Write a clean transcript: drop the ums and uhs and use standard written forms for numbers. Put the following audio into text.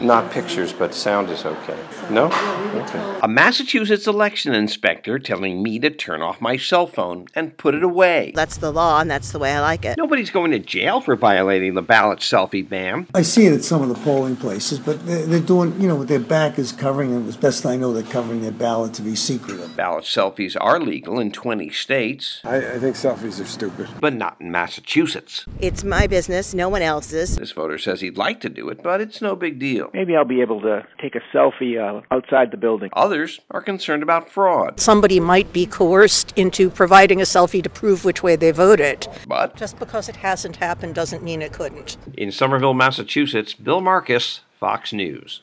Not pictures, but sound is okay. No? Okay. A Massachusetts election inspector telling me to turn off my cell phone and put it away. That's the law, and that's the way I like it. Nobody's going to jail for violating the ballot selfie ban. I see it at some of the polling places, but they're doing, with their back is covering, and as best I know, they're covering their ballot to be secretive. Ballot selfies are legal in 20 states. I think selfies are stupid. But not in Massachusetts. It's my business, no one else's. This voter says he'd like to do it, but it's no big deal. Maybe I'll be able to take a selfie outside the building. Others are concerned about fraud. Somebody might be coerced into providing a selfie to prove which way they voted. But Just because it hasn't happened doesn't mean it couldn't. in Somerville, Massachusetts, Bill Marcus, Fox News.